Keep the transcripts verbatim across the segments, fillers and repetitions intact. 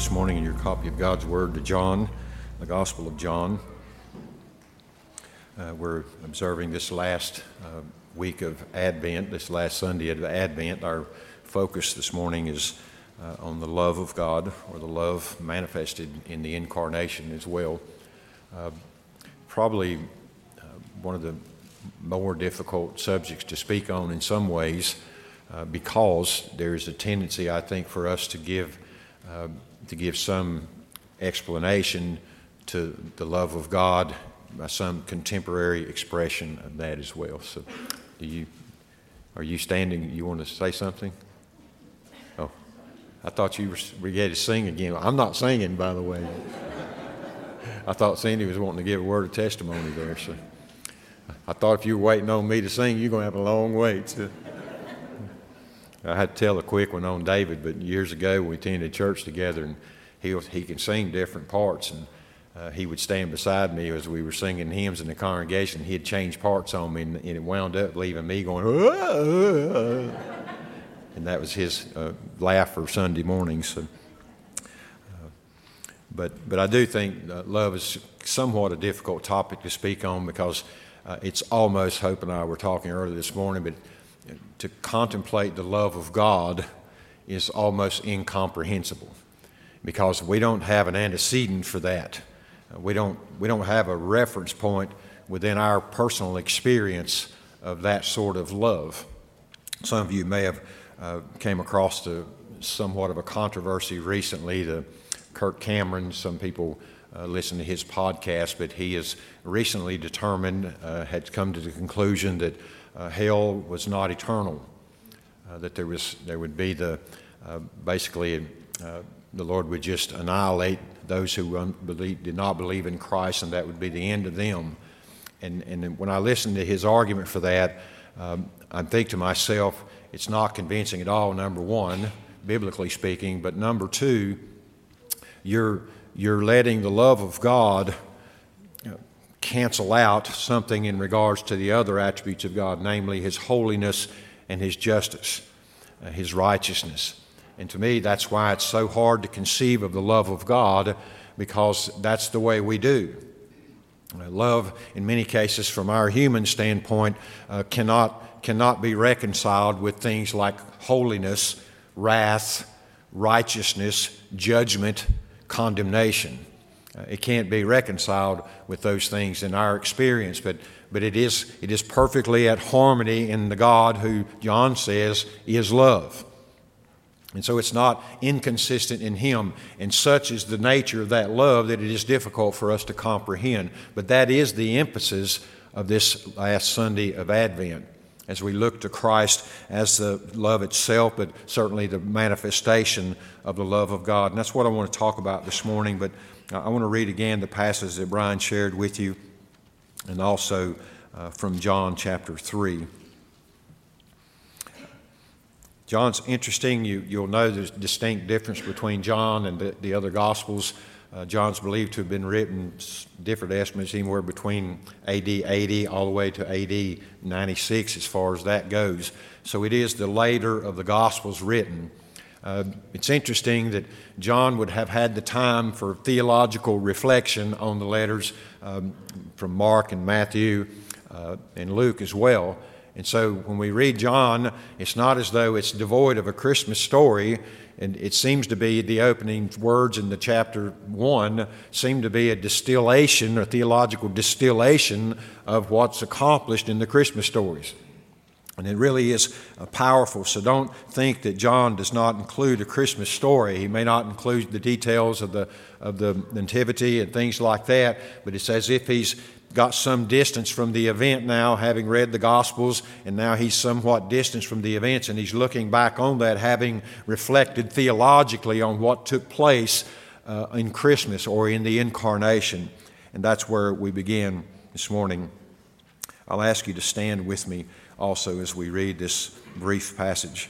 this morning in your copy of God's Word to John, the Gospel of John. Uh, we're observing this last uh, week of Advent, this last Sunday of Advent. Our focus this morning is uh, on the love of God, or the love manifested in the incarnation as well. Uh, probably uh, one of the more difficult subjects to speak on in some ways, uh, because there is a tendency, I think, for us to give uh, to give some explanation to the love of God by some contemporary expression of that as well. So, do you are you standing? You want to say something? Oh, I thought you were ready to sing again. I'm not singing, by the way. I thought Cindy was wanting to give a word of testimony there. So, I thought if you were waiting on me to sing, you're going to have a long wait. So. I had to tell a quick one on David, but years ago we attended church together, and he was, he can sing different parts, and uh, he would stand beside me as we were singing hymns in the congregation. He'd change parts on me, and, and it wound up leaving me going, ah! And that was his uh, laugh for Sunday morning. So, uh, but but I do think uh, love is somewhat a difficult topic to speak on, because uh, it's almost, Hope and I were talking earlier this morning, but to contemplate the love of God is almost incomprehensible, because we don't have an antecedent for that. Uh, we don't we don't have a reference point within our personal experience of that sort of love. Some of you may have uh, came across the, somewhat of a controversy recently. The Kirk Cameron, some people uh, listen to his podcast, but he has recently determined, uh, had come to the conclusion that Uh, hell was not eternal, uh, that there was there would be the uh, basically uh, the Lord would just annihilate those who unbelieve, did not believe in Christ, and that would be the end of them. And and when I listen to his argument for that, um, I think to myself, it's not convincing at all. Number one, biblically speaking, but number two, you're you're letting the love of God cancel out something in regards to the other attributes of God, namely His holiness and His justice, uh, His righteousness. And to me, that's why it's so hard to conceive of the love of God, because that's the way we do. Uh, love, in many cases, from our human standpoint, uh, cannot cannot be reconciled with things like holiness, wrath, righteousness, judgment, condemnation. Uh, it can't be reconciled with those things in our experience, but but it is it is perfectly at harmony in the God who John says is love. And so it's not inconsistent in Him, and such is the nature of that love that it is difficult for us to comprehend. But that is the emphasis of this last Sunday of Advent, as we look to Christ as the love itself, but certainly the manifestation of the love of God. And that's what I want to talk about this morning. But I want to read again the passage that Brian shared with you, and also uh, from John chapter three. John's interesting. You, you'll know there's a distinct difference between John and the, the other Gospels. Uh, John's believed to have been written, different estimates, anywhere between A D eighty all the way to A D ninety-six as far as that goes. So it is the later of the Gospels written. Uh, it's interesting that John would have had the time for theological reflection on the letters um, from Mark and Matthew uh, and Luke as well. And so when we read John, it's not as though it's devoid of a Christmas story. And it seems to be the opening words in the chapter one seem to be a distillation, or theological distillation of what's accomplished in the Christmas stories. And it really is uh, powerful. So don't think that John does not include a Christmas story. He may not include the details of the of the nativity and things like that, but it's as if he's got some distance from the event now, having read the Gospels, and now he's somewhat distanced from the events, and he's looking back on that, having reflected theologically on what took place uh, in Christmas or in the incarnation. And that's where we begin this morning. I'll ask you to stand with me also as we read this brief passage.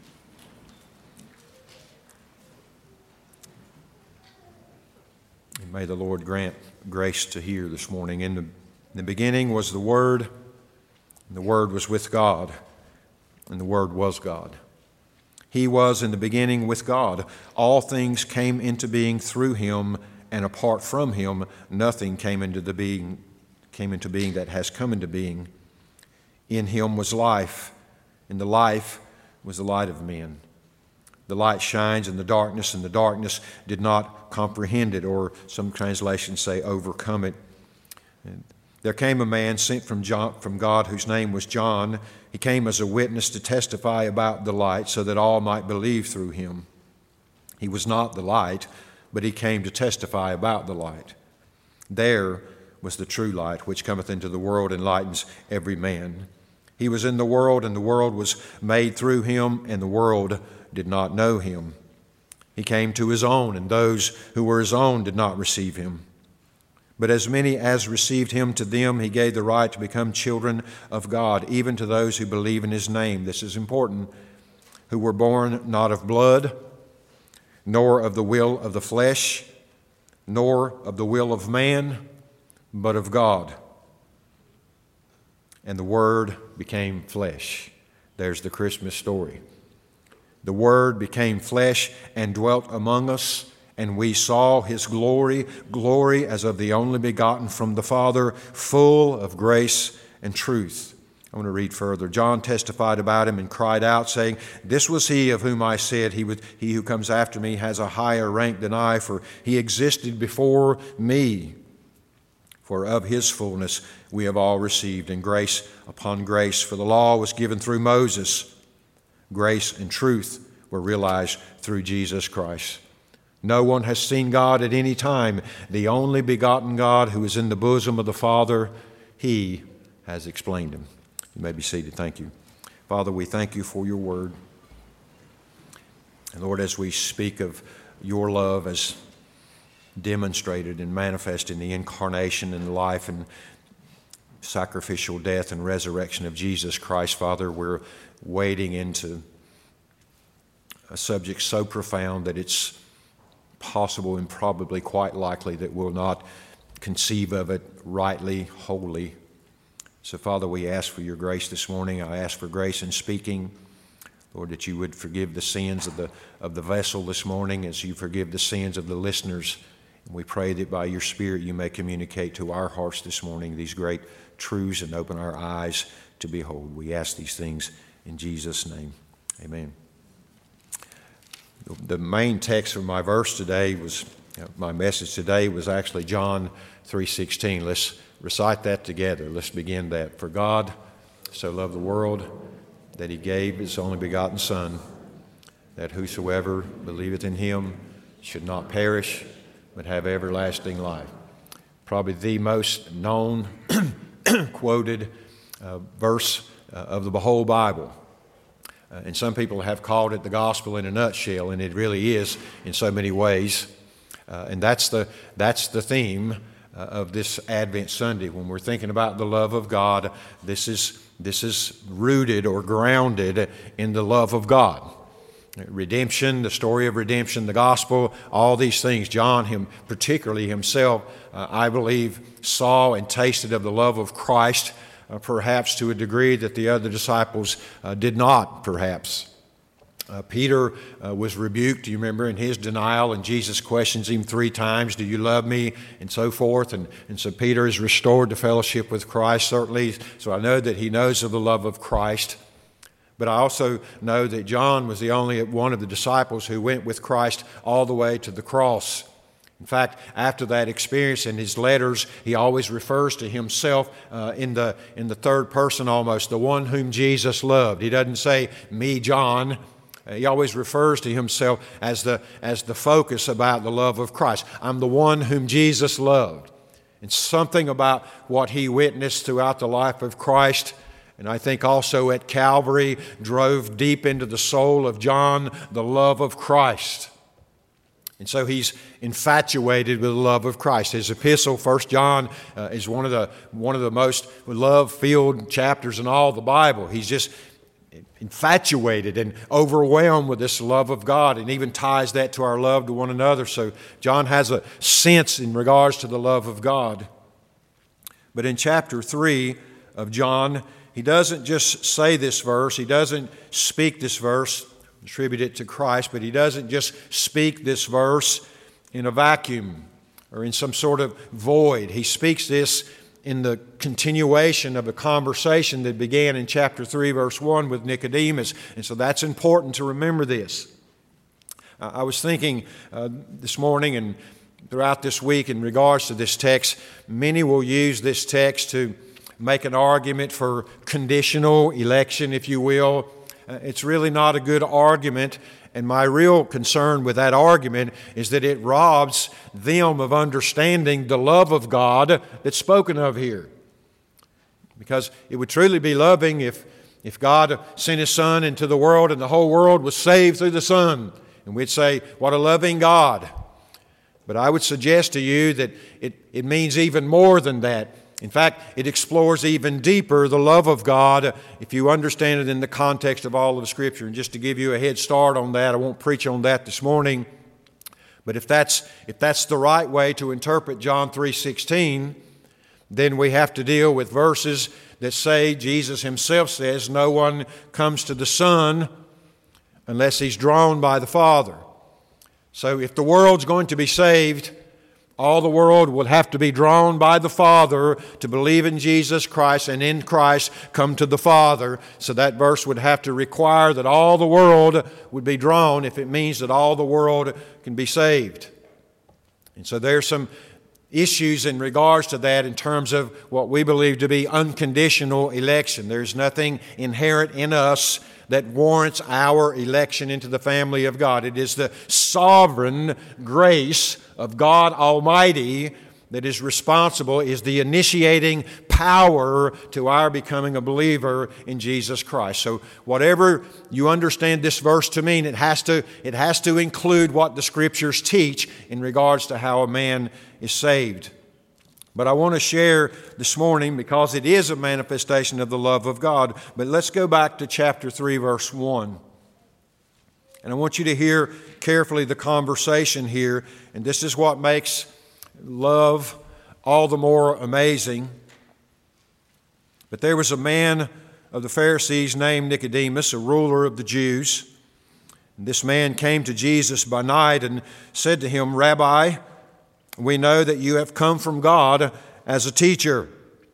And may the Lord grant grace to hear this morning. In the, in the beginning was the Word, and the Word was with God, and the Word was God. He was in the beginning with God. All things came into being through him, and apart from him, nothing came into the being, came into being that has come into being. In him was life, and the life was the light of men. The light shines in the darkness, and the darkness did not comprehend it, or some translations say overcome it. And there came a man sent from John, from God, whose name was John. He came as a witness to testify about the light, so that all might believe through him. He was not the light, but he came to testify about the light. There was the true light, which cometh into the world and lightens every man. He was in the world, and the world was made through him, and the world did not know him. He came to his own, and those who were his own did not receive him. But as many as received him, to them he gave the right to become children of God, even to those who believe in his name. This is important. Who were born not of blood, nor of the will of the flesh, nor of the will of man, but of God. And the Word became flesh. There's the Christmas story. The Word became flesh and dwelt among us, and we saw his glory, glory as of the only begotten from the Father, full of grace and truth. I want to read further. John testified about him and cried out, saying, This was he of whom I said, he, would, he who comes after me has a higher rank than I, for he existed before me. For of his fullness we have all received, and grace upon grace. For the law was given through Moses. Grace and truth were realized through Jesus Christ. No one has seen God at any time. The only begotten God who is in the bosom of the Father, he has explained him. You may be seated. Thank you. Father, we thank you for your word. And Lord, as we speak of your love as demonstrated and manifest in the incarnation and life and sacrificial death and resurrection of Jesus Christ, Father, we're wading into a subject so profound that it's possible and probably quite likely that we'll not conceive of it rightly, wholly. So, Father, we ask for your grace this morning. I ask for grace in speaking. Lord, that you would forgive the sins of the, of the vessel this morning as you forgive the sins of the listeners. And we pray that by your Spirit you may communicate to our hearts this morning these great truths and open our eyes to behold. We ask these things in Jesus' name. Amen. The main text for my verse today was, my message today was actually John three sixteen. Let's recite that together. Let's begin that. For God so loved the world that he gave his only begotten Son, that whosoever believeth in him should not perish, but have everlasting life. Probably the most known, quoted uh, verse uh, of the whole Bible. Uh, and some people have called it the gospel in a nutshell, and it really is in so many ways. Uh, and that's the, that's the theme uh, of this Advent Sunday. When we're thinking about the love of God, this is, this is rooted or grounded in the love of God. Redemption, the story of redemption, the gospel, all these things. John, him particularly himself, uh, I believe, saw and tasted of the love of Christ, Uh, perhaps to a degree that the other disciples uh, did not, perhaps. Uh, Peter uh, was rebuked, do you remember, in his denial, and Jesus questions him three times, do you love me, and so forth. And, and so Peter is restored to fellowship with Christ, certainly. So I know that he knows of the love of Christ. But I also know that John was the only one of the disciples who went with Christ all the way to the cross. In fact, after that experience in his letters, he always refers to himself uh, in the in the third person almost, the one whom Jesus loved. He doesn't say, me, John. Uh, he always refers to himself as the, as the focus about the love of Christ. I'm the one whom Jesus loved. And something about what he witnessed throughout the life of Christ, and I think also at Calvary, drove deep into the soul of John the love of Christ. And so he's infatuated with the love of Christ. His epistle, First John, uh, is one of the one of the most love-filled chapters in all the Bible. He's just infatuated and overwhelmed with this love of God, and even ties that to our love to one another. So John has a sense in regards to the love of God. But in chapter three of John, he doesn't just say this verse, he doesn't speak this verse, attribute it to Christ, but he doesn't just speak this verse in a vacuum or in some sort of void. He speaks this in the continuation of a conversation that began in chapter three, verse one with Nicodemus. And so that's important to remember this. Uh, I was thinking uh, this morning and throughout this week in regards to this text, many will use this text to make an argument for conditional election, if you will. Uh, it's really not a good argument, and my real concern with that argument is that it robs them of understanding the love of God that's spoken of here. Because it would truly be loving if, if God sent His Son into the world and the whole world was saved through the Son. And we'd say, what a loving God. But I would suggest to you that it, it means even more than that. In fact, it explores even deeper the love of God if you understand it in the context of all of Scripture. And just to give you a head start on that, I won't preach on that this morning. But if that's, if that's the right way to interpret John three sixteen, then we have to deal with verses that say, Jesus Himself says, no one comes to the Son unless he's drawn by the Father. So if the world's going to be saved, all the world will have to be drawn by the Father to believe in Jesus Christ, and in Christ come to the Father. So that verse would have to require that all the world would be drawn if it means that all the world can be saved. And so there's some issues in regards to that in terms of what we believe to be unconditional election. There's nothing inherent in us that warrants our election into the family of God. It is the sovereign grace of God Almighty that is responsible, is the initiating power to our becoming a believer in Jesus Christ. So whatever you understand this verse to mean, it has to, it has to include what the Scriptures teach in regards to how a man is saved. But I want to share this morning, because it is a manifestation of the love of God. But let's go back to chapter three, verse one. And I want you to hear carefully the conversation here. And this is what makes love all the more amazing. But there was a man of the Pharisees named Nicodemus, a ruler of the Jews. And this man came to Jesus by night and said to Him, Rabbi, we know that you have come from God as a teacher.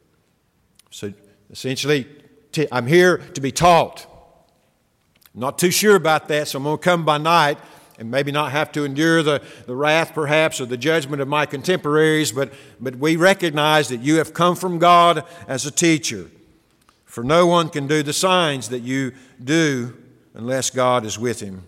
So essentially, t- I'm here to be taught. I'm not too sure about that, so I'm going to come by night and maybe not have to endure the, the wrath perhaps or the judgment of my contemporaries, but, but we recognize that you have come from God as a teacher. For no one can do the signs that you do unless God is with him.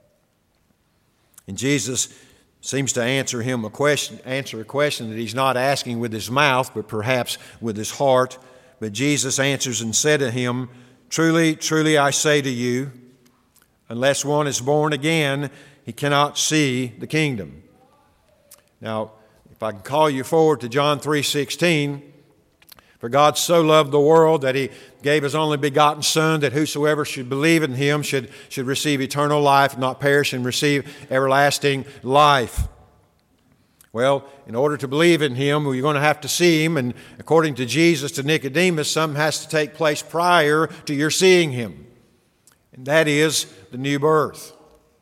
And Jesus seems to answer him a question, answer a question that he's not asking with his mouth, but perhaps with his heart. But Jesus answers and said to him, Truly, truly I say to you, unless one is born again, he cannot see the kingdom. Now, if I can call you forward to John three sixteen, for God so loved the world that He gave His only begotten Son, that whosoever should believe in Him should, should receive eternal life, not perish, and receive everlasting life. Well, in order to believe in Him, you're going to have to see Him, and according to Jesus to Nicodemus, something has to take place prior to your seeing Him, and that is the new birth.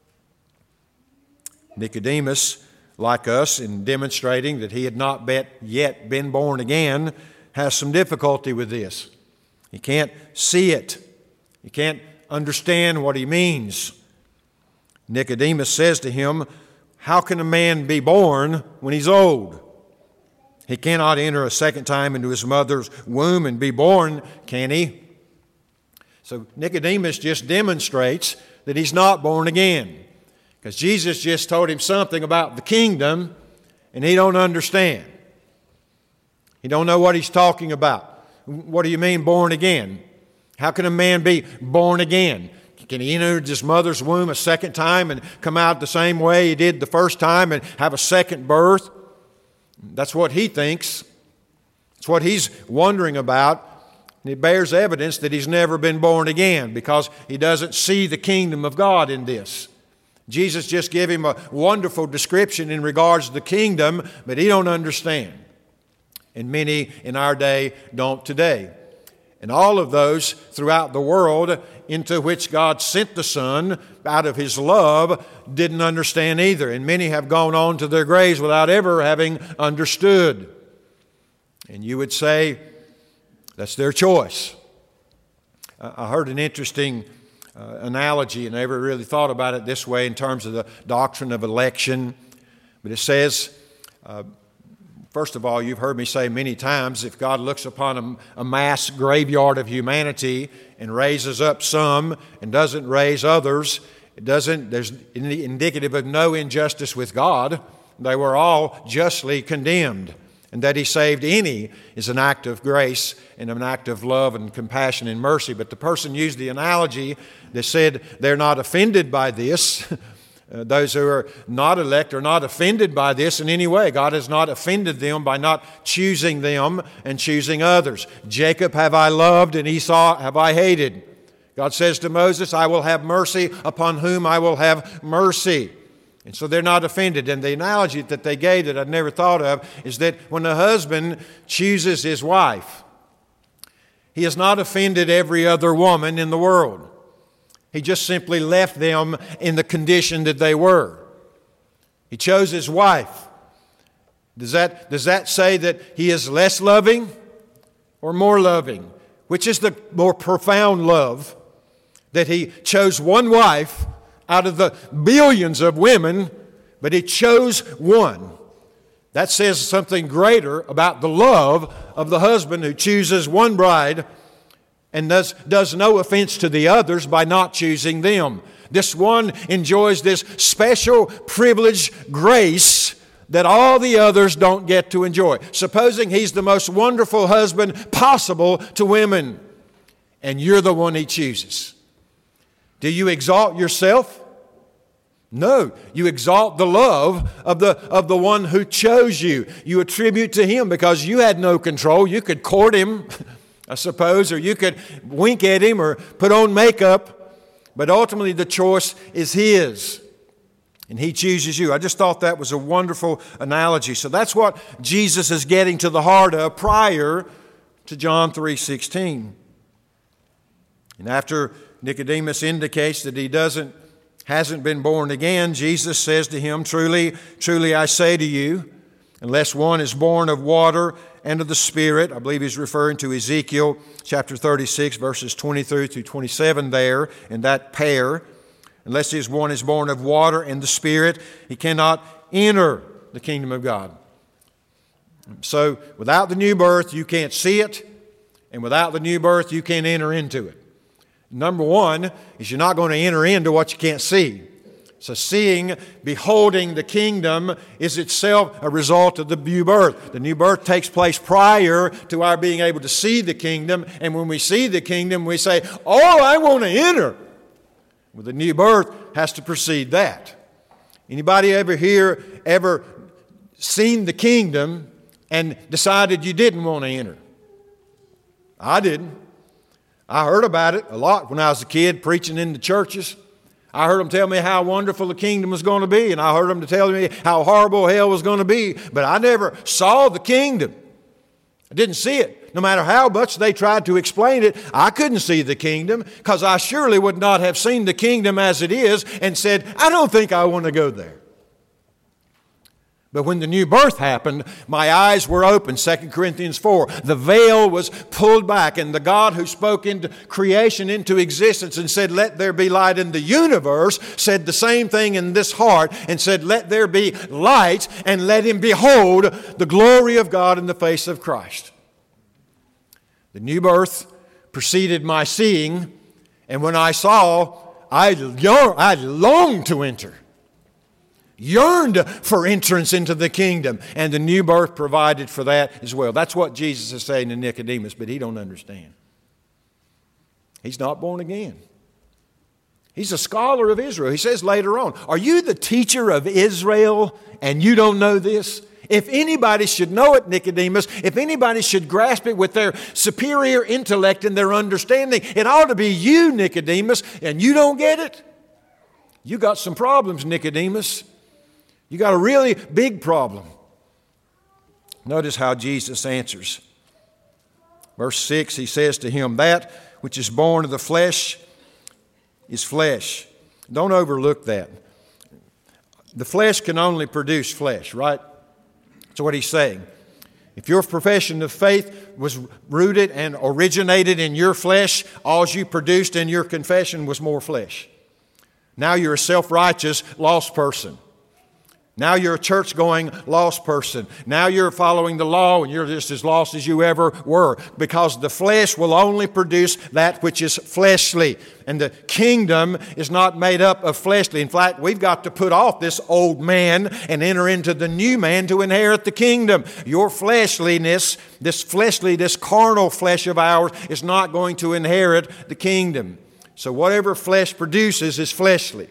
Nicodemus, like us, in demonstrating that he had not yet been born again, has some difficulty with this. He can't see it. He can't understand what he means. Nicodemus says to him, how can a man be born when he's old? He cannot enter a second time into his mother's womb and be born, can he? So Nicodemus just demonstrates that he's not born again, because Jesus just told him something about the kingdom and he don't understand. He don't know what he's talking about. What do you mean born again? How can a man be born again? Can he enter his mother's womb a second time and come out the same way he did the first time and have a second birth? That's what he thinks. It's what he's wondering about. And it bears evidence that he's never been born again, because he doesn't see the kingdom of God in this. Jesus just gave him a wonderful description in regards to the kingdom, but he don't understand. And many in our day don't today. And all of those throughout the world into which God sent the Son out of His love didn't understand either. And many have gone on to their graves without ever having understood. And you would say, that's their choice. I heard an interesting uh, analogy, and I never really thought about it this way in terms of the doctrine of election. But it says, uh, first of all, you've heard me say many times, if God looks upon a, a mass graveyard of humanity and raises up some and doesn't raise others, it doesn't, there's indicative of no injustice with God. They were all justly condemned. And that He saved any is an act of grace and an act of love and compassion and mercy. But the person used the analogy that said they're not offended by this. Uh, those who are not elect are not offended by this in any way. God has not offended them by not choosing them and choosing others. Jacob have I loved and Esau have I hated. God says to Moses, I will have mercy upon whom I will have mercy. And so they're not offended. And the analogy that they gave that I'd never thought of is that when a husband chooses his wife, he has not offended every other woman in the world. He just simply left them in the condition that they were. He chose his wife. Does that, does that say that he is less loving or more loving? Which is the more profound love? That he chose one wife out of the billions of women, but he chose one. That says something greater about the love of the husband who chooses one bride and does, does no offense to the others by not choosing them. This one enjoys this special privileged grace that all the others don't get to enjoy. Supposing he's the most wonderful husband possible to women, and you're the one he chooses. Do you exalt yourself? No, you exalt the love of the, of the one who chose you. You attribute to him because you had no control. You could court him, I suppose, or you could wink at him or put on makeup. But ultimately the choice is his. And he chooses you. I just thought that was a wonderful analogy. So that's what Jesus is getting to the heart of prior to John three sixteen. And after Nicodemus indicates that he doesn't, hasn't been born again, Jesus says to him, Truly, truly I say to you, unless one is born of water and of the Spirit, I believe he's referring to Ezekiel chapter thirty-six, verses twenty-three through twenty-seven there, in that pair. Unless his one is born of water and the Spirit, he cannot enter the kingdom of God. So without the new birth, you can't see it, and without the new birth, you can't enter into it. Number one is you're not going to enter into what you can't see. So seeing, beholding the kingdom is itself a result of the new birth. The new birth takes place prior to our being able to see the kingdom. And when we see the kingdom, we say, oh, I want to enter. Well, the new birth has to precede that. Anybody ever here ever seen the kingdom and decided you didn't want to enter? I didn't. I heard about it a lot when I was a kid preaching in the churches. I heard them tell me how wonderful the kingdom was going to be, and I heard them tell me how horrible hell was going to be, but I never saw the kingdom. I didn't see it. No matter how much they tried to explain it, I couldn't see the kingdom because I surely would not have seen the kingdom as it is and said, I don't think I want to go there. But when the new birth happened, my eyes were open, Second Corinthians four. The veil was pulled back, and the God who spoke into creation into existence and said, let there be light in the universe, said the same thing in this heart and said, let there be light, and let him behold the glory of God in the face of Christ. The new birth preceded my seeing, and when I saw, I longed to enter. Yearned for entrance into the kingdom, and the new birth provided for that as well. That's what Jesus is saying to Nicodemus, but he don't understand. He's not born again. He's a scholar of Israel. He says later on, are you the teacher of Israel and you don't know this? If anybody should know it, Nicodemus, if anybody should grasp it with their superior intellect and their understanding, it ought to be you, Nicodemus, and you don't get it? You got some problems, Nicodemus. You got a really big problem. Notice how Jesus answers. Verse six, he says to him, that which is born of the flesh is flesh. Don't overlook that. The flesh can only produce flesh, right? That's what he's saying. If your profession of faith was rooted and originated in your flesh, all you produced in your confession was more flesh. Now you're a self-righteous, lost person. Now you're a church-going lost person. Now you're following the law and you're just as lost as you ever were, because the flesh will only produce that which is fleshly. And the kingdom is not made up of fleshly. In fact, we've got to put off this old man and enter into the new man to inherit the kingdom. Your fleshliness, this fleshly, this carnal flesh of ours is not going to inherit the kingdom. So whatever flesh produces is fleshly.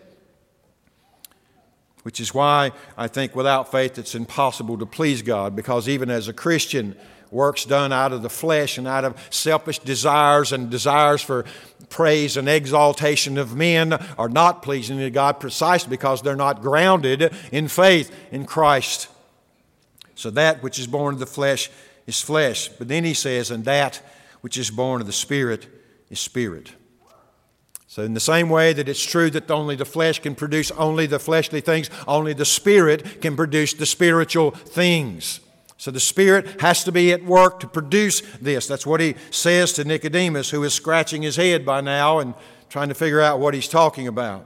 Which is why I think without faith it's impossible to please God, because even as a Christian, works done out of the flesh and out of selfish desires and desires for praise and exaltation of men are not pleasing to God, precisely because they're not grounded in faith in Christ. So that which is born of the flesh is flesh. But then he says, and that which is born of the Spirit is spirit. So in the same way that it's true that only the flesh can produce only the fleshly things, only the Spirit can produce the spiritual things. So the Spirit has to be at work to produce this. That's what he says to Nicodemus, who is scratching his head by now and trying to figure out what he's talking about.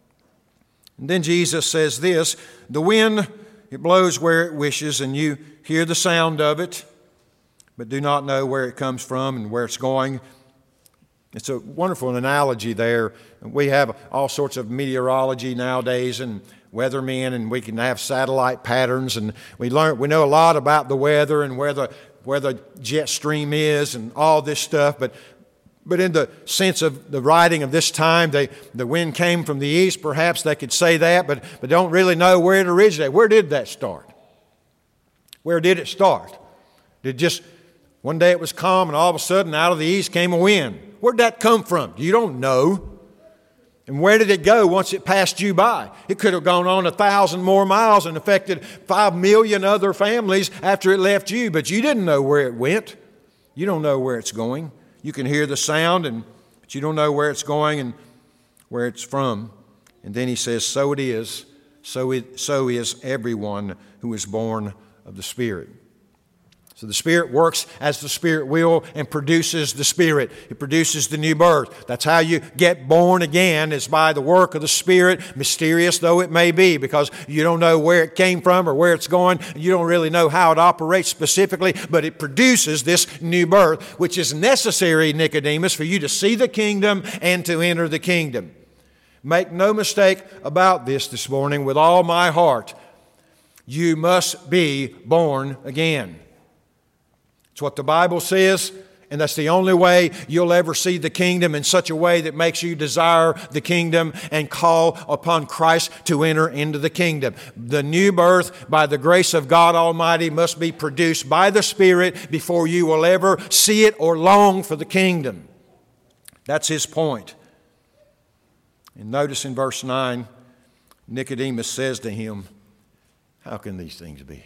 And then Jesus says this, the wind, it blows where it wishes, and you hear the sound of it, but do not know where it comes from and where it's going. It's a wonderful analogy there. We have all sorts of meteorology nowadays and weathermen, and we can have satellite patterns, and we learn we know a lot about the weather and where the where the jet stream is and all this stuff. But but in the sense of the writing of this time, they the wind came from the east. Perhaps they could say that, but but don't really know where it originated. Where did that start? Where did it start? Did just one day it was calm, and all of a sudden out of the east came a wind? Where'd that come from? You don't know. And where did it go once it passed you by? It could have gone on a thousand more miles and affected five million other families after it left you, but you didn't know where it went. You don't know where it's going. You can hear the sound, and but you don't know where it's going and where it's from. And then he says, so it is, so it, so is everyone who is born of the Spirit. So the Spirit works as the Spirit will and produces the Spirit. It produces the new birth. That's how you get born again, is by the work of the Spirit, mysterious though it may be, because you don't know where it came from or where it's going. You don't really know how it operates specifically, but it produces this new birth, which is necessary, Nicodemus, for you to see the kingdom and to enter the kingdom. Make no mistake about this this morning, with all my heart, you must be born again. It's what the Bible says, and that's the only way you'll ever see the kingdom in such a way that makes you desire the kingdom and call upon Christ to enter into the kingdom. The new birth, by the grace of God Almighty, must be produced by the Spirit before you will ever see it or long for the kingdom. That's his point. And notice in verse nine, Nicodemus says to him, how can these things be?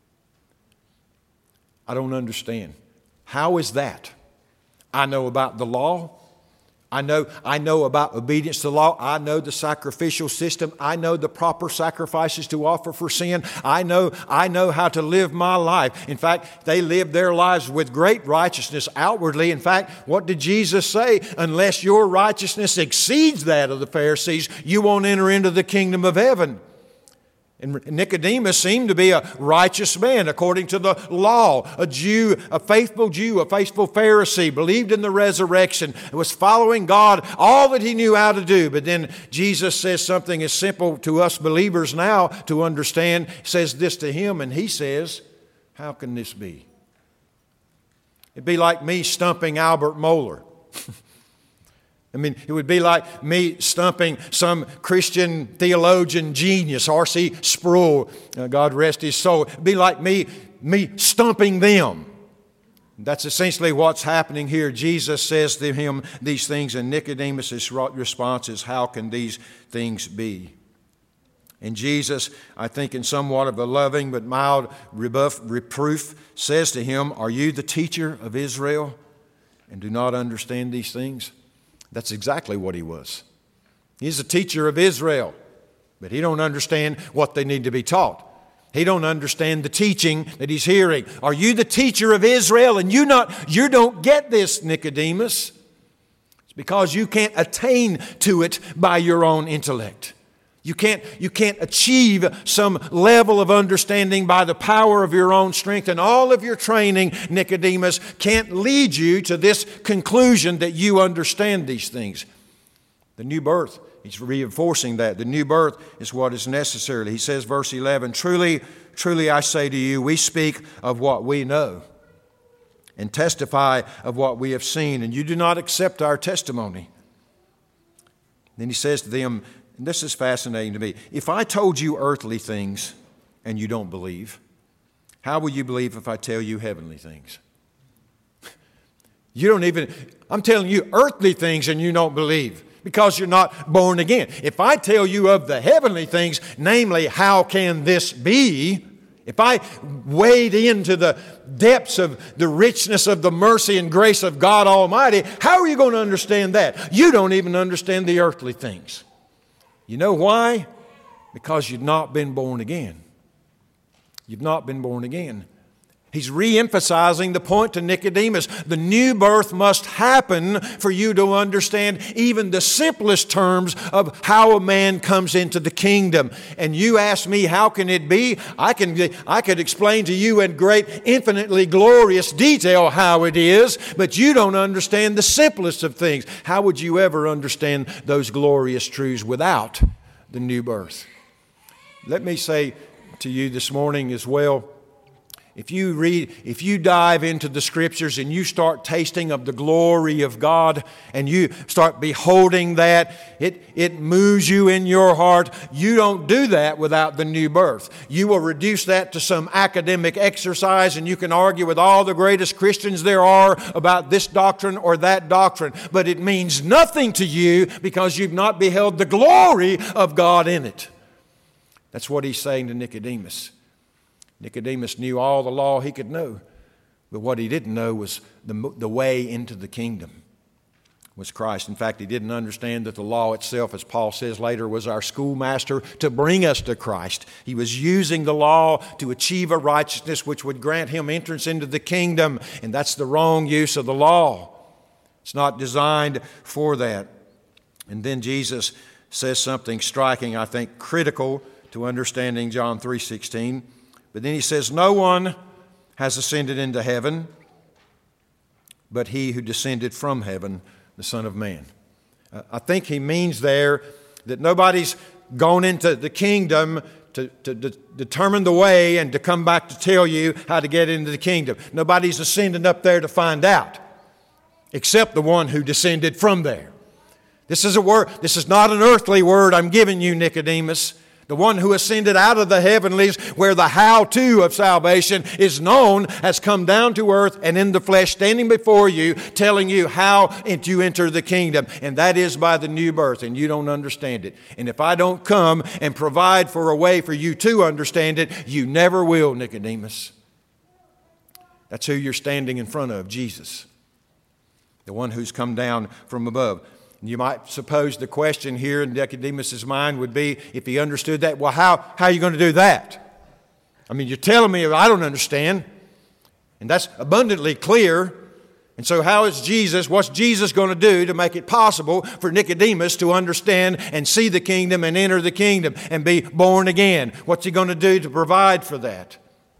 I don't understand. How is that? I know about the law. I know, I know about obedience to the law. I know the sacrificial system. I know the proper sacrifices to offer for sin. I know, I know how to live my life. In fact, they lived their lives with great righteousness outwardly. In fact, what did Jesus say? Unless your righteousness exceeds that of the Pharisees, you won't enter into the kingdom of heaven. And Nicodemus seemed to be a righteous man according to the law, a Jew, a faithful Jew, a faithful Pharisee, believed in the resurrection, was following God, all that he knew how to do. But then Jesus says something as simple to us believers now to understand, says this to him, and he says, how can this be? It'd be like me stumping Albert Mohler. I mean, it would be like me stumping some Christian theologian genius, R C Sproul, uh, God rest his soul. It would be like me, me stumping them. That's essentially what's happening here. Jesus says to him these things, and Nicodemus' response is, how can these things be? And Jesus, I think in somewhat of a loving but mild rebuff, reproof, says to him, are you the teacher of Israel and do not understand these things? That's exactly what he was. He's a teacher of Israel, but he don't understand what they need to be taught. He don't understand the teaching that he's hearing. Are you the teacher of Israel and you not you don't get this, Nicodemus? It's because you can't attain to it by your own intellect. You can't, you can't achieve some level of understanding by the power of your own strength, and all of your training, Nicodemus, can't lead you to this conclusion that you understand these things. The new birth, he's reinforcing that. The new birth is what is necessary. He says, verse eleven, Truly, truly I say to you, we speak of what we know and testify of what we have seen, and you do not accept our testimony. Then he says to them, and this is fascinating to me, if I told you earthly things and you don't believe, how will you believe if I tell you heavenly things? You don't even, I'm telling you earthly things and you don't believe because you're not born again. If I tell you of the heavenly things, namely, how can this be? If I wade into the depths of the richness of the mercy and grace of God Almighty, how are you going to understand that? You don't even understand the earthly things. You know why? Because you've not been born again. You've not been born again. He's re-emphasizing the point to Nicodemus. The new birth must happen for you to understand even the simplest terms of how a man comes into the kingdom. And you ask me, how can it be? I can, I could explain to you in great, infinitely glorious detail how it is, but you don't understand the simplest of things. How would you ever understand those glorious truths without the new birth? Let me say to you this morning as well, If you read, if you dive into the Scriptures and you start tasting of the glory of God and you start beholding that, it, it moves you in your heart. You don't do that without the new birth. You will reduce that to some academic exercise and you can argue with all the greatest Christians there are about this doctrine or that doctrine. But it means nothing to you because you've not beheld the glory of God in it. That's what he's saying to Nicodemus. Nicodemus knew all the law he could know, but what he didn't know was the, the way into the kingdom was Christ. In fact, he didn't understand that the law itself, as Paul says later, was our schoolmaster to bring us to Christ. He was using the law to achieve a righteousness which would grant him entrance into the kingdom, and that's the wrong use of the law. It's not designed for that. And then Jesus says something striking, I think critical to understanding John three sixteen. But then he says, no one has ascended into heaven but he who descended from heaven, the Son of Man. Uh, I think he means there that nobody's gone into the kingdom to, to de- determine the way and to come back to tell you how to get into the kingdom. Nobody's ascended up there to find out except the one who descended from there. This is a word, this is not an earthly word I'm giving you, Nicodemus. The one who ascended out of the heavenlies, where the how-to of salvation is known, has come down to earth and in the flesh, standing before you, telling you how to enter the kingdom. And that is by the new birth, and you don't understand it. And if I don't come and provide for a way for you to understand it, you never will, Nicodemus. That's who you're standing in front of, Jesus, the one who's come down from above. You might suppose the question here in Nicodemus' mind would be, if he understood that, well, how, how are you going to do that? I mean, you're telling me I don't understand. And that's abundantly clear. And so how is Jesus, what's Jesus going to do to make it possible for Nicodemus to understand and see the kingdom and enter the kingdom and be born again? What's he going to do to provide for that?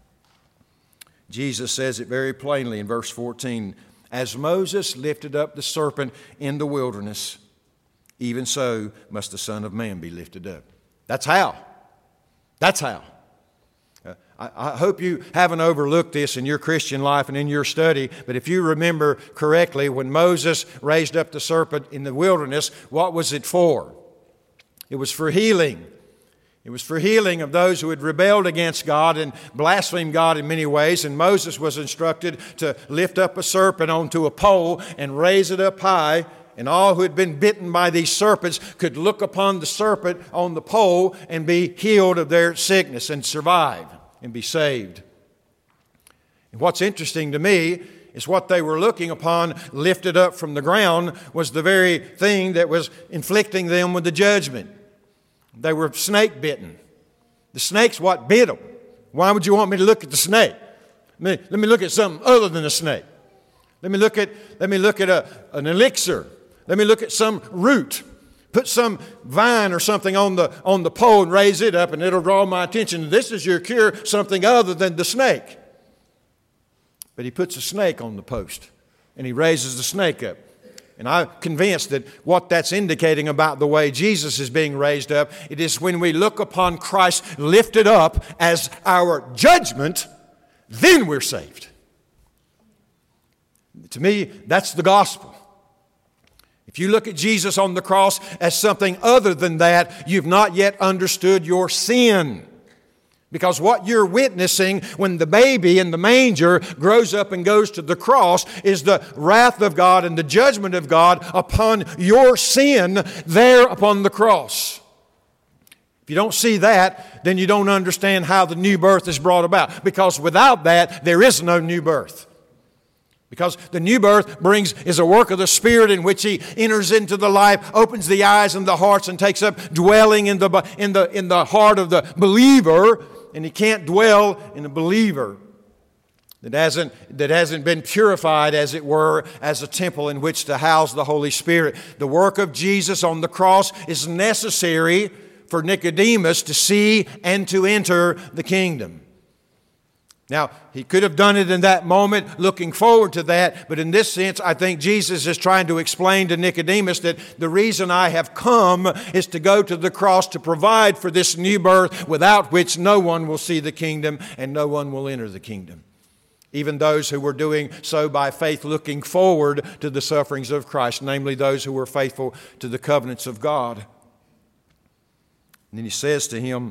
Jesus says it very plainly in verse fourteen. As Moses lifted up the serpent in the wilderness, even so must the Son of Man be lifted up. That's how. That's how. Uh, I, I hope you haven't overlooked this in your Christian life and in your study, but if you remember correctly, when Moses raised up the serpent in the wilderness, what was it for? It was for healing. It was for healing of those who had rebelled against God and blasphemed God in many ways. And Moses was instructed to lift up a serpent onto a pole and raise it up high. And all who had been bitten by these serpents could look upon the serpent on the pole and be healed of their sickness and survive and be saved. And what's interesting to me is what they were looking upon lifted up from the ground was the very thing that was inflicting them with the judgment. They were snake bitten. The snake's what bit them. Why would you want me to look at the snake? Let me, let me look at something other than a snake. Let me look at, let me look at a, an elixir. Let me look at some root. Put some vine or something on the, on the pole and raise it up, and it'll draw my attention. This is your cure, something other than the snake. But he puts a snake on the post, and he raises the snake up. And I'm convinced that what that's indicating about the way Jesus is being raised up, it is when we look upon Christ lifted up as our judgment, then we're saved. To me, that's the gospel. If you look at Jesus on the cross as something other than that, you've not yet understood your sin. Because what you're witnessing when the baby in the manger grows up and goes to the cross is the wrath of God and the judgment of God upon your sin there upon the cross. If you don't see that, then you don't understand how the new birth is brought about. Because without that, there is no new birth. Because the new birth brings is a work of the Spirit in which He enters into the life, opens the eyes and the hearts, and takes up dwelling in the in the in the heart of the believer. And He can't dwell in a believer that hasn't that hasn't been purified, as it were, as a temple in which to house the Holy Spirit. The work of Jesus on the cross is necessary for Nicodemus to see and to enter the kingdom. Now, he could have done it in that moment, looking forward to that, but in this sense, I think Jesus is trying to explain to Nicodemus that the reason I have come is to go to the cross to provide for this new birth, without which no one will see the kingdom and no one will enter the kingdom. Even those who were doing so by faith, looking forward to the sufferings of Christ, namely those who were faithful to the covenants of God. And then he says to him,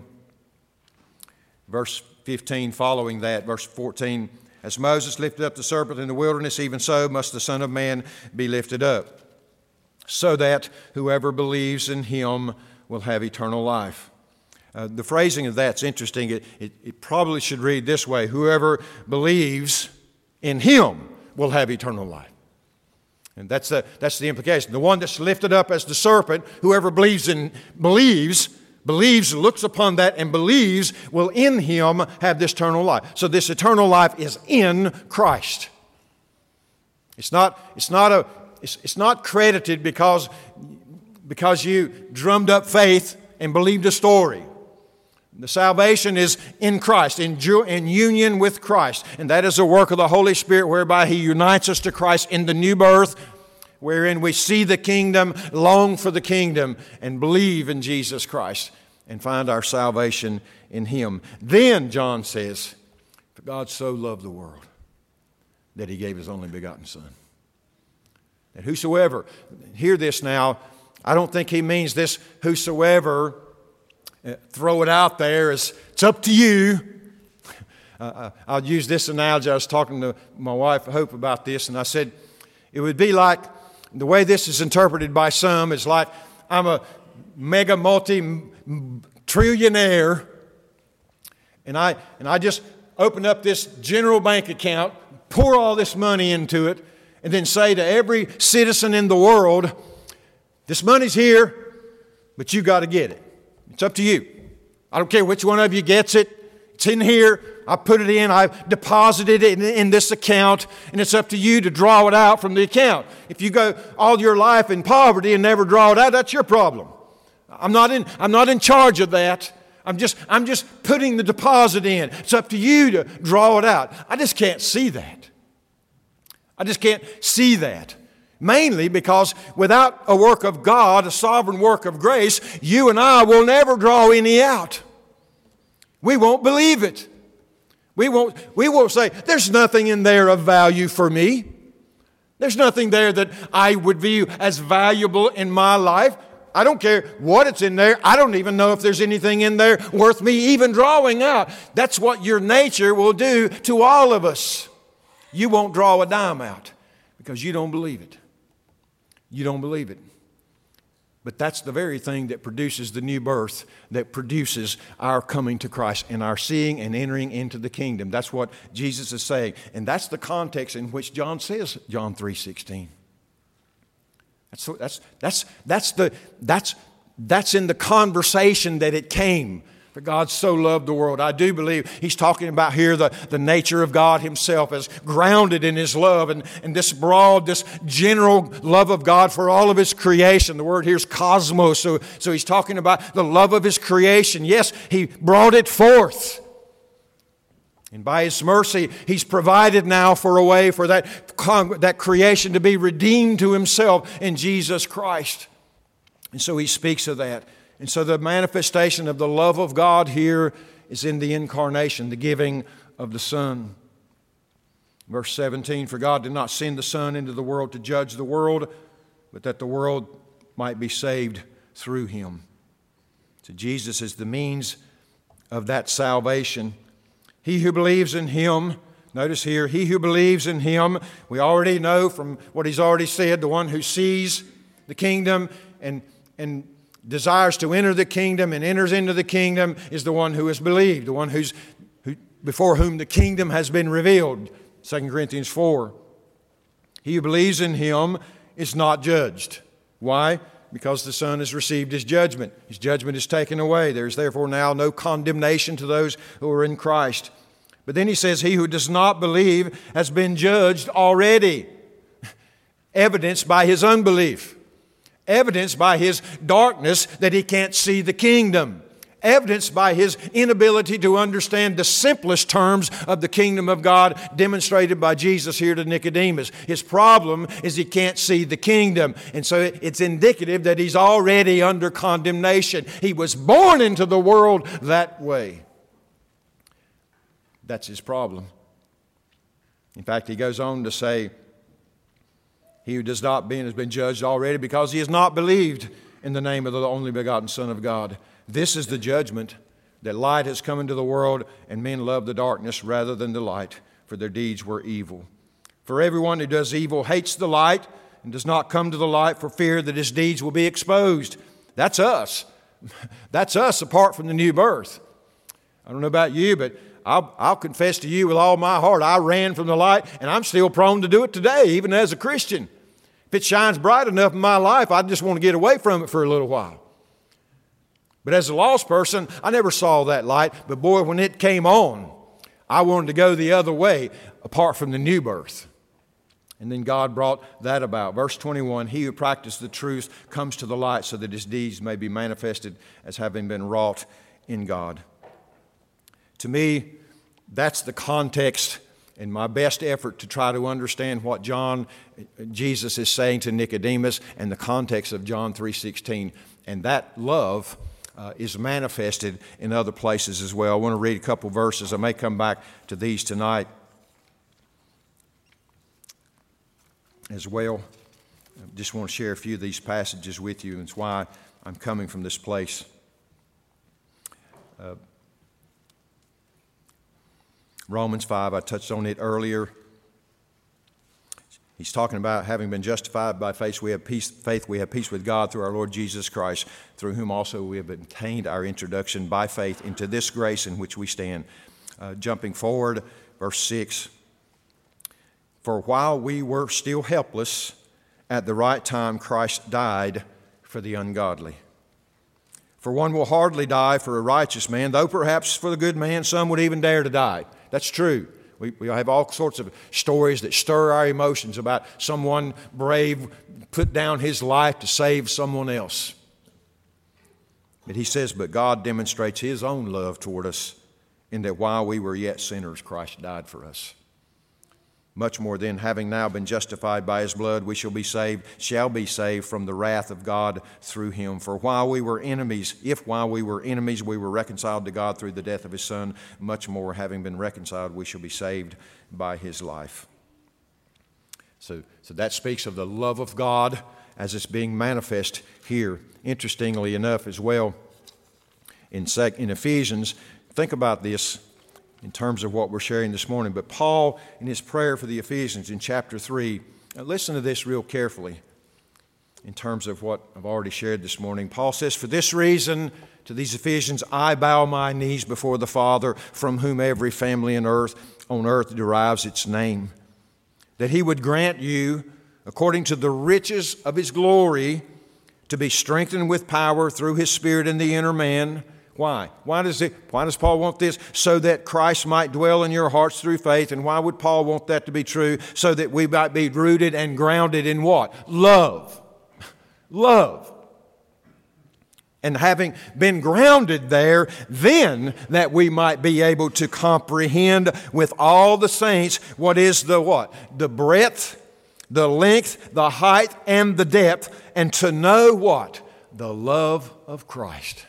verse fifteen, following that, verse fourteen, as Moses lifted up the serpent in the wilderness, even so must the Son of Man be lifted up, so that whoever believes in Him will have eternal life. Uh, the phrasing of that's interesting. It, it, it probably should read this way: whoever believes in Him will have eternal life. And that's the, that's the implication. The one that's lifted up as the serpent, whoever believes in believes believes, looks upon that and believes, will in Him have this eternal life. So this eternal life is in Christ. It's not, it's not, a, it's, it's not credited because, because you drummed up faith and believed a story. The salvation is in Christ, in, in union with Christ. And that is a work of the Holy Spirit whereby He unites us to Christ in the new birth, wherein we see the kingdom, long for the kingdom, and believe in Jesus Christ and find our salvation in Him. Then, John says, for God so loved the world that He gave His only begotten Son. That whosoever, hear this now, I don't think he means this whosoever, uh, throw it out there as it's up to you. Uh, I'll use this analogy. I was talking to my wife, Hope, about this, and I said, it would be like, the way this is interpreted by some is like, I'm a mega multi-trillionaire, and I, and I just open up this general bank account, pour all this money into it, and then say to every citizen in the world, this money's here, but you got to get it. It's up to you. I don't care which one of you gets it. It's in here. I put it in. I've deposited it in, in this account, and it's up to you to draw it out from the account. If you go all your life in poverty and never draw it out, that's your problem. I'm not in, I'm not in charge of that. I'm just, I'm just putting the deposit in. It's up to you to draw it out. I just can't see that. I just can't see that. Mainly because without a work of God, a sovereign work of grace, you and I will never draw any out. We won't believe it. We won't, we won't say, there's nothing in there of value for me. There's nothing there that I would view as valuable in my life. I don't care what it's in there. I don't even know if there's anything in there worth me even drawing out. That's what your nature will do to all of us. You won't draw a dime out because you don't believe it. You don't believe it. But that's the very thing that produces the new birth, that produces our coming to Christ and our seeing and entering into the kingdom. That's what Jesus is saying. And that's the context in which John says John three sixteen. That's, that's, that's, that's, the, that's, that's in the conversation that it came. For God so loved the world. I do believe he's talking about here the, the nature of God himself as grounded in his love and, and this broad, this general love of God for all of his creation. The word here is cosmos. So, so he's talking about the love of his creation. Yes, he brought it forth. And by his mercy, he's provided now for a way for that, that creation to be redeemed to himself in Jesus Christ. And so he speaks of that. And so the manifestation of the love of God here is in the incarnation, the giving of the Son. Verse seventeen, for God did not send the Son into the world to judge the world, but that the world might be saved through him. So Jesus is the means of that salvation. He who believes in him, notice here, he who believes in him, we already know from what he's already said, the one who sees the kingdom and and desires to enter the kingdom and enters into the kingdom is the one who has believed, the one who's who, before whom the kingdom has been revealed. Second Corinthians four. He who believes in him is not judged. Why? Because the Son has received his judgment. His judgment is taken away. There is therefore now no condemnation to those who are in Christ. But then he says, he who does not believe has been judged already, evidenced by his unbelief. Evidenced by his darkness that he can't see the kingdom. Evidenced by his inability to understand the simplest terms of the kingdom of God demonstrated by Jesus here to Nicodemus. His problem is he can't see the kingdom. And so it's indicative that he's already under condemnation. He was born into the world that way. That's his problem. In fact, he goes on to say, he who does not believe has been judged already because he has not believed in the name of the only begotten Son of God. This is the judgment, that light has come into the world, and men love the darkness rather than the light, for their deeds were evil. For everyone who does evil hates the light and does not come to the light for fear that his deeds will be exposed. That's us. That's us apart from the new birth. I don't know about you, but I'll, I'll confess to you with all my heart, I ran from the light, and I'm still prone to do it today, even as a Christian. If it shines bright enough in my life, I just want to get away from it for a little while. But as a lost person, I never saw that light. But boy, when it came on, I wanted to go the other way apart from the new birth. And then God brought that about. Verse twenty-one, he who practices the truth comes to the light so that his deeds may be manifested as having been wrought in God. To me, that's the context in my best effort to try to understand what John, Jesus is saying to Nicodemus and the context of John three sixteen. And that love uh, is manifested in other places as well. I want to read a couple verses. I may come back to these tonight as well. I just want to share a few of these passages with you, and it's why I'm coming from this place. Uh, Romans five, I touched on it earlier. He's talking about having been justified by faith, we have peace, faith, we have peace with God through our Lord Jesus Christ, through whom also we have obtained our introduction by faith into this grace in which we stand. Uh, jumping forward, verse six. For while we were still helpless, at the right time Christ died for the ungodly. For one will hardly die for a righteous man, though perhaps for the good man some would even dare to die. That's true. We, we have all sorts of stories that stir our emotions about someone brave put down his life to save someone else. But he says, but God demonstrates his own love toward us in that while we were yet sinners, Christ died for us. Much more then, having now been justified by his blood, we shall be saved, shall be saved from the wrath of God through him. For while we were enemies, if while we were enemies we were reconciled to God through the death of his Son, much more, having been reconciled, we shall be saved by his life. So, so that speaks of the love of God as it's being manifest here. Interestingly enough as well, in, in Ephesians, think about this in terms of what we're sharing this morning. But Paul, in his prayer for the Ephesians in chapter three, now listen to this real carefully. in terms of what I've already shared this morning. Paul says, "For this reason, to these Ephesians, I bow my knees before the Father, from whom every family on earth, on earth derives its name, that He would grant you, according to the riches of His glory, to be strengthened with power through His Spirit in the inner man." Why? Why does it, why does Paul want this? So that Christ might dwell in your hearts through faith. And why would Paul want that to be true? So that we might be rooted and grounded in what? Love. Love. And having been grounded there, then that we might be able to comprehend with all the saints what is the what? The breadth, the length, the height, and the depth, and to know what? The love of Christ.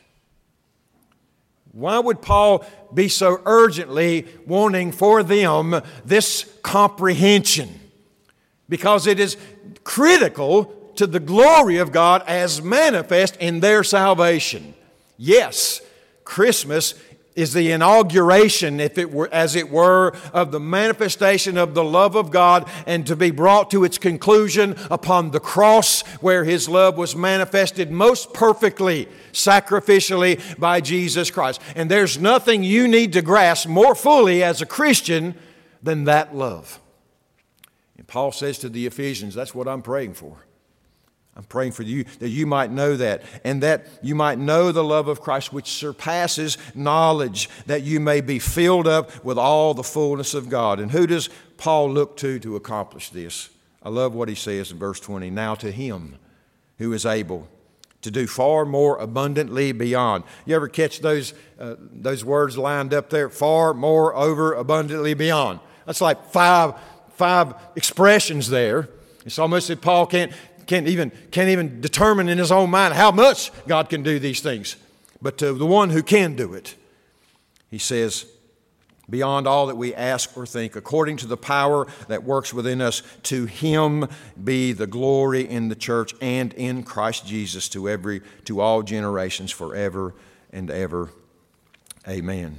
Why would Paul be so urgently wanting for them this comprehension? Because it is critical to the glory of God as manifest in their salvation. Yes, Christmas is the inauguration, if it were, as it were, of the manifestation of the love of God, and to be brought to its conclusion upon the cross, where His love was manifested most perfectly, sacrificially by Jesus Christ. And there's nothing you need to grasp more fully as a Christian than that love. And Paul says to the Ephesians, that's what I'm praying for. I'm praying for you that you might know that, and that you might know the love of Christ which surpasses knowledge, that you may be filled up with all the fullness of God. And who does Paul look to to accomplish this? I love what he says in verse twenty. Now to Him who is able to do far more abundantly beyond. You ever catch those, uh, those words lined up there? Far more over abundantly beyond. That's like five, five expressions there. It's almost as if Paul can't Can't even, can't even determine in his own mind how much God can do these things. But to the one who can do it, he says, beyond all that we ask or think, according to the power that works within us, to Him be the glory in the church and in Christ Jesus to every, to all generations forever and ever. Amen.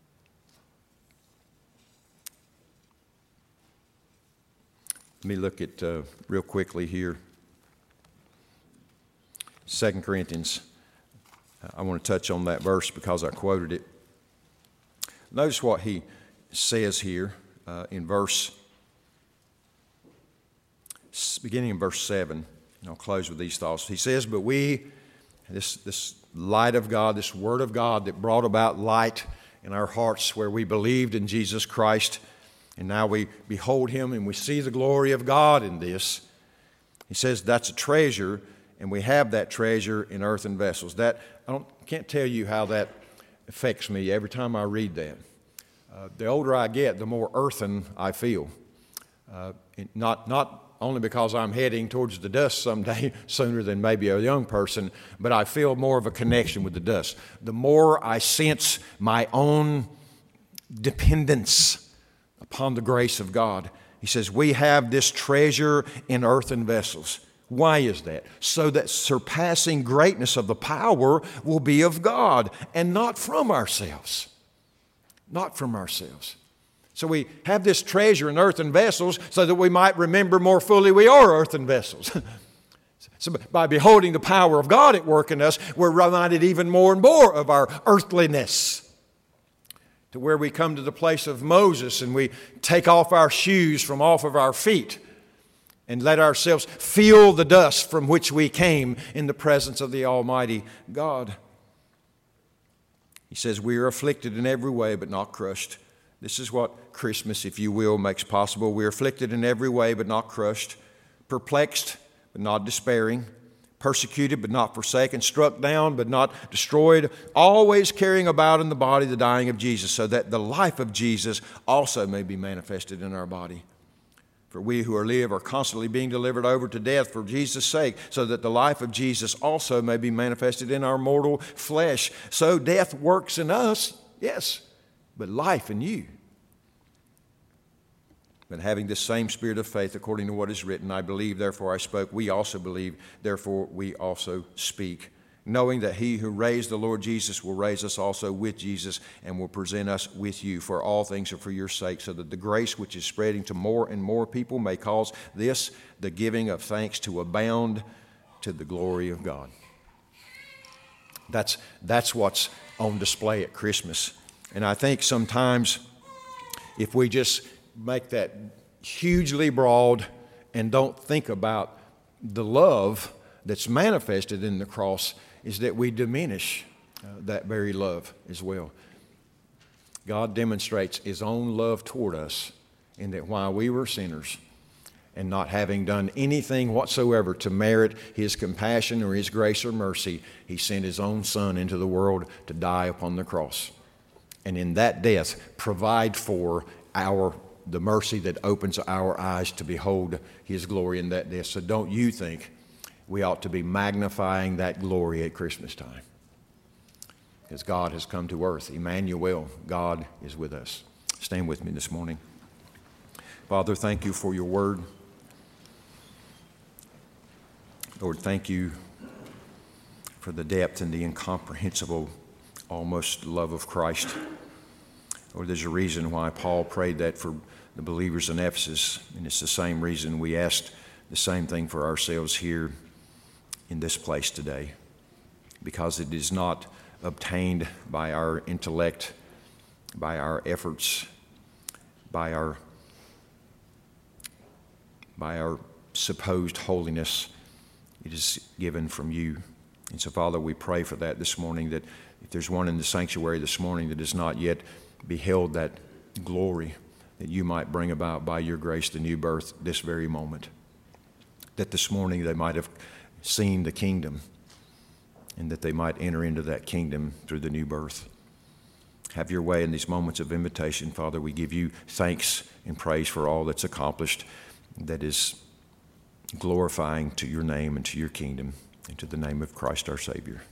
Let me look at uh, real quickly here. Second Corinthians. I want to touch on that verse because I quoted it. Notice what he says here uh, in verse, beginning in verse seven. And I'll close with these thoughts. He says, but we, this, this light of God, this Word of God that brought about light in our hearts where we believed in Jesus Christ, and now we behold Him and we see the glory of God in this. He says that's a treasure. And we have that treasure in earthen vessels. That I don't, can't tell you how that affects me every time I read that. Uh, the older I get, the more earthen I feel. Uh, not, not only because I'm heading towards the dust someday sooner than maybe a young person, but I feel more of a connection with the dust. The more I sense my own dependence upon the grace of God. He says, we have this treasure in earthen vessels. Why is that? So that surpassing greatness of the power will be of God and not from ourselves. Not from ourselves. So we have this treasure in earthen vessels so that we might remember more fully we are earthen vessels. So by beholding the power of God at work in us, we're reminded even more and more of our earthliness. To where we come to the place of Moses and we take off our shoes from off of our feet and let ourselves feel the dust from which we came in the presence of the Almighty God. He says, we are afflicted in every way, but not crushed. This is what Christmas, if you will, makes possible. We are afflicted in every way, but not crushed. Perplexed, but not despairing. Persecuted, but not forsaken. Struck down, but not destroyed. Always carrying about in the body the dying of Jesus, so that the life of Jesus also may be manifested in our body. For we who are live are constantly being delivered over to death for Jesus' sake, so that the life of Jesus also may be manifested in our mortal flesh. So death works in us, yes, but life in you. But having this same spirit of faith, according to what is written, I believe, therefore I spoke. We also believe, therefore we also speak. Knowing that He who raised the Lord Jesus will raise us also with Jesus and will present us with you. For all things are for your sake, so that the grace which is spreading to more and more people may cause this, the giving of thanks, to abound to the glory of God. That's, that's what's on display at Christmas. And I think sometimes if we just make that hugely broad and don't think about the love that's manifested in the cross, is that we diminish uh, that very love as well. God demonstrates His own love toward us in that while we were sinners and not having done anything whatsoever to merit His compassion or His grace or mercy, He sent His own Son into the world to die upon the cross. And in that death, provide for our the mercy that opens our eyes to behold His glory in that death. So don't you think we ought to be magnifying that glory at Christmas time? Because God has come to earth. Emmanuel, God is with us. Stand with me this morning. Father, thank you for your word. Lord, thank you for the depth and the incomprehensible, almost love of Christ. Lord, there's a reason why Paul prayed that for the believers in Ephesus, and it's the same reason we asked the same thing for ourselves here in this place today, because it is not obtained by our intellect, by our efforts, by our by our supposed holiness. It is given from you. And so, Father, we pray for that this morning, that if there's one in the sanctuary this morning that has not yet beheld that glory, that you might bring about by your grace the new birth this very moment. That this morning they might have seen the kingdom, and that they might enter into that kingdom through the new birth. Have your way in these moments of invitation, Father. We give you thanks and praise for all that's accomplished, that is glorifying to your name and to your kingdom, and to the name of Christ our Savior.